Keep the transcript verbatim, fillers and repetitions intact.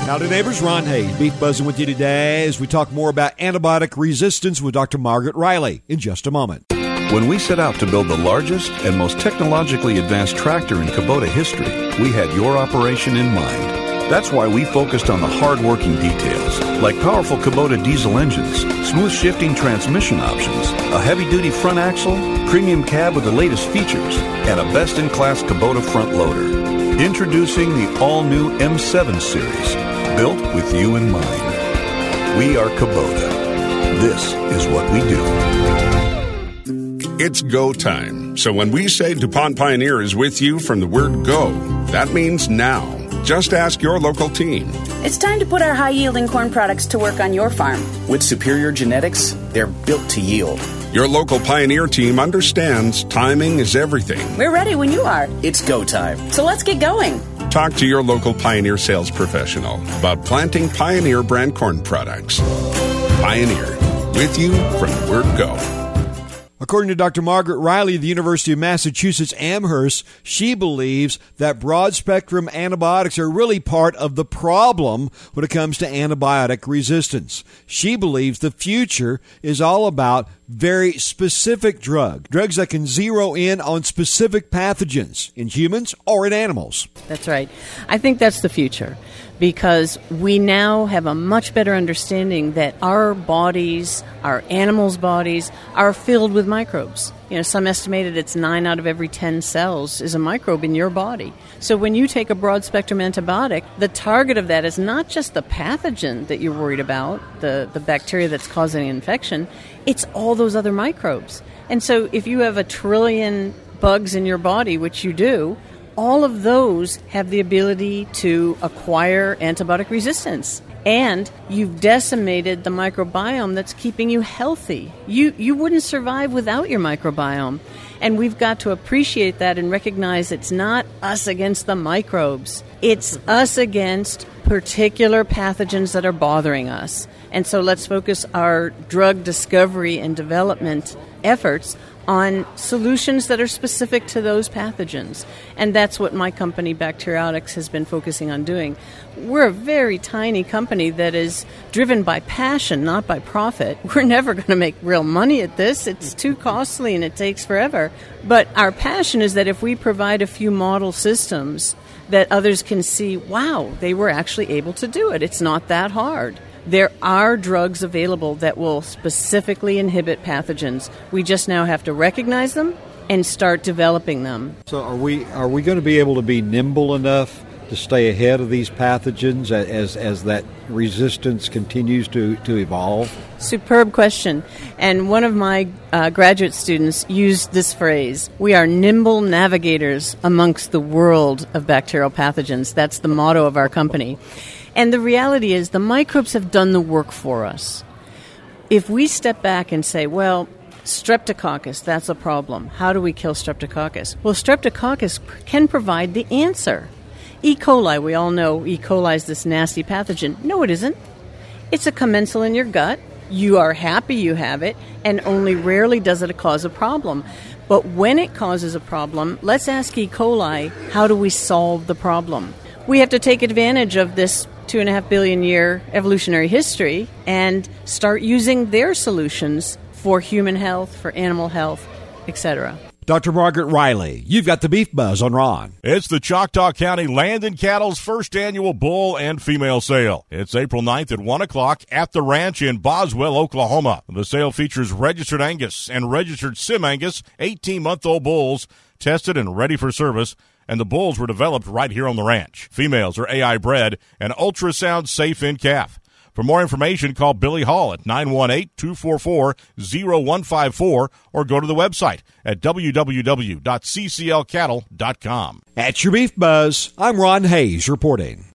Howdy, neighbors. Ron Hayes, Beef Buzzing with you today as we talk more about antibiotic resistance with Doctor Margaret Riley in just a moment. When we set out to build the largest and most technologically advanced tractor in Kubota history, we had your operation in mind. That's why we focused on the hard-working details, like powerful Kubota diesel engines, smooth shifting transmission options, a heavy-duty front axle, premium cab with the latest features, and a best-in-class Kubota front loader. Introducing the all-new M seven Series, built with you in mind. We are Kubota. This is what we do. It's go time. So when we say DuPont Pioneer is with you from the word go, that means now. Just ask your local team. It's time to put our high-yielding corn products to work on your farm. With superior genetics, they're built to yield. Your local Pioneer team understands timing is everything. We're ready when you are. It's go time. So let's get going. Talk to your local Pioneer sales professional about planting Pioneer brand corn products. Pioneer, with you from the word go. According to Doctor Margaret Riley of the University of Massachusetts Amherst, she believes that broad-spectrum antibiotics are really part of the problem when it comes to antibiotic resistance. She believes the future is all about very specific drugs, drugs that can zero in on specific pathogens in humans or in animals. That's right. I think that's the future, because we now have a much better understanding that our bodies, our animals' bodies, are filled with microbes. You know, some estimated it's nine out of every ten cells is a microbe in your body. So when you take a broad-spectrum antibiotic, the target of that is not just the pathogen that you're worried about, the, the bacteria that's causing the infection, it's all those other microbes. And so if you have a trillion bugs in your body, which you do, all of those have the ability to acquire antibiotic resistance. And you've decimated the microbiome that's keeping you healthy. You you wouldn't survive without your microbiome. And we've got to appreciate that and recognize it's not us against the microbes. It's us against particular pathogens that are bothering us. And so let's focus our drug discovery and development efforts on solutions that are specific to those pathogens. And that's what my company, Bacteriotics, has been focusing on doing. We're a very tiny company that is driven by passion, not by profit. We're never going to make real money at this. It's too costly and it takes forever. But our passion is that if we provide a few model systems that others can see, wow, they were actually able to do it. It's not that hard. There are drugs available that will specifically inhibit pathogens. We just now have to recognize them and start developing them. So are we are we going to be able to be nimble enough to stay ahead of these pathogens as as that resistance continues to, to evolve? Superb question. And one of my uh, graduate students used this phrase, we are nimble navigators amongst the world of bacterial pathogens. That's the motto of our company. And the reality is the microbes have done the work for us. If we step back and say, well, Streptococcus, that's a problem. How do we kill Streptococcus? Well, Streptococcus can provide the answer. E. coli, we all know E. coli is this nasty pathogen. No, it isn't. It's a commensal in your gut. You are happy you have it, and only rarely does it cause a problem. But when it causes a problem, let's ask E. coli, how do we solve the problem? We have to take advantage of this two and a half billion year evolutionary history and start using their solutions for human health, for animal health, et cetera. Doctor Margaret Riley, you've got the Beef Buzz on Ron. It's the Choctaw County Land and Cattle's first annual bull and female sale. It's April ninth at one o'clock at the ranch in Boswell, Oklahoma. The sale features registered Angus and registered Sim Angus, eighteen-month-old bulls, tested and ready for service, and the bulls were developed right here on the ranch. Females are A I bred and ultrasound safe in calf. For more information, call Billy Hall at nine one eight, two four four, zero one five four or go to the website at w w w dot c c l cattle dot com. At your Beef Buzz, I'm Ron Hayes reporting.